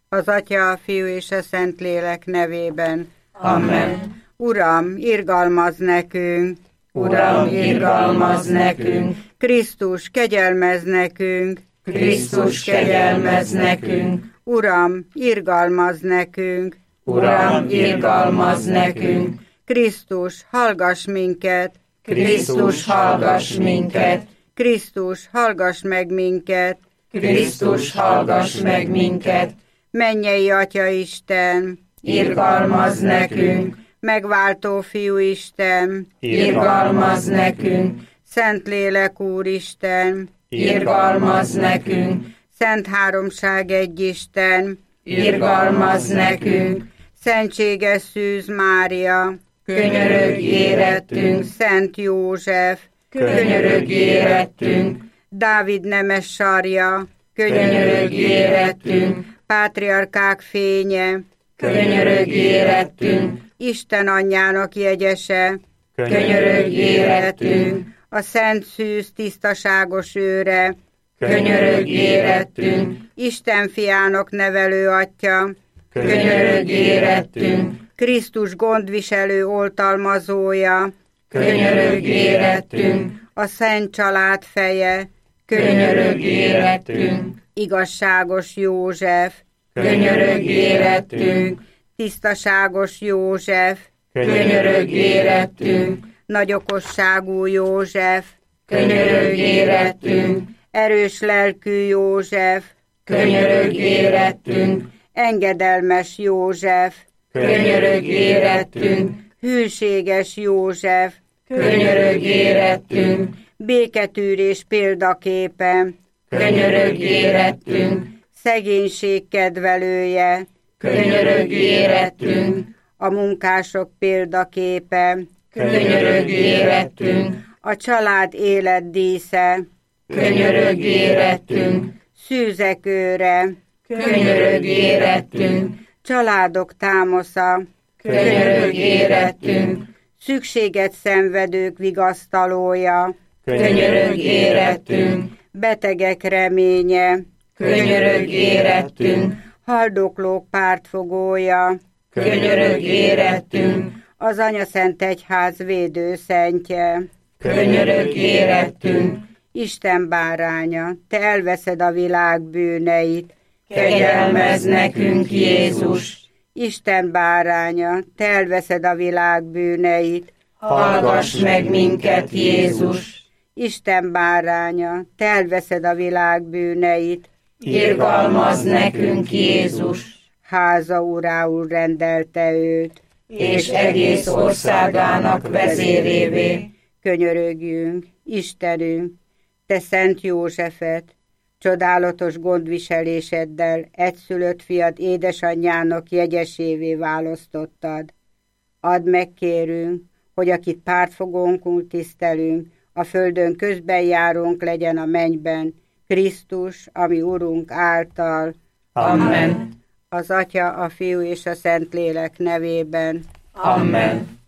Az Atya, a Fiú és a Szentlélek nevében. Amen. Uram, irgalmazz nekünk! Uram, irgalmazz nekünk! Krisztus, kegyelmezz nekünk! Krisztus, kegyelmezz nekünk! Uram, irgalmazz nekünk! Uram, irgalmazz nekünk! Krisztus, hallgass minket! Krisztus, hallgass minket! Krisztus, hallgass meg minket! Krisztus, hallgass meg minket! Mennyei Atya Isten! Irgalmazz nekünk! Megváltó Fiú Isten! Irgalmazz nekünk! Szentlélek Úristen! Irgalmazz nekünk! Szent Háromság Egyisten! Irgalmazz nekünk! Szentséges Szűz Mária! Könyörögj érettünk! Szent József! Könyörögj érettünk! Dávid nemes sarja! Könyörögj érettünk! Pátriarkák fénye! Könyörögj érettünk! Isten anyjának jegyese! Könyörögj érettünk! A Szent Szűz tisztaságos őre! Könyörögj érettünk! Isten fiának nevelő atya! Könyörögj érettünk! Krisztus gondviselő oltalmazója! Könyörögj érettünk! A Szent Család feje! Könyörögj érettünk! Igazságos József! Könyörögj érettünk! Tisztaságos József! Könyörögj érettünk! Nagyokosságú József! Könyörögj érettünk! Erős lelkű József! Könyörögj érettünk! Engedelmes József! Könyörögj érettünk! Hűséges József! Könyörögj érettünk! Béketűrés példaképe! Könyörögj érettünk! Szegénység kedvelője! Könyörögj érettünk! A munkások példaképe! Könyörögj érettünk! A család életdísze! Könyörögj érettünk! Szűzek őre! Könyörögj érettünk! Családok támasza! Könyörögj érettünk! Szükséget szenvedők vigasztalója! Könyörögj érettünk! Betegek reménye! Könyörögj érettünk! Haldoklók pártfogója! Könyörögj érettünk! Az Anyaszent Egyház védőszentje! Könyörögj érettünk! Isten báránya, te elveszed a világ bűneit! Kegyelmezz nekünk, Jézus! Isten báránya, te elveszed a világ bűneit! Hallgass meg minket, Jézus! Isten báránya, te elveszed a világ bűneit! Irgalmazz nekünk, Jézus! Háza urául rendelte őt! És egész országának vezérévé! Könyörögjünk, Istenünk, te Szent Józsefet, csodálatos gondviseléseddel egyszülött fiad édesanyjának jegyesévé választottad. Add meg, kérünk, hogy akit pártfogónkul tisztelünk, a földön közbenjárónk legyen a mennyben, Krisztus, ami Urunk által. Amen. Az Atya, a Fiú és a Szentlélek nevében. Amen.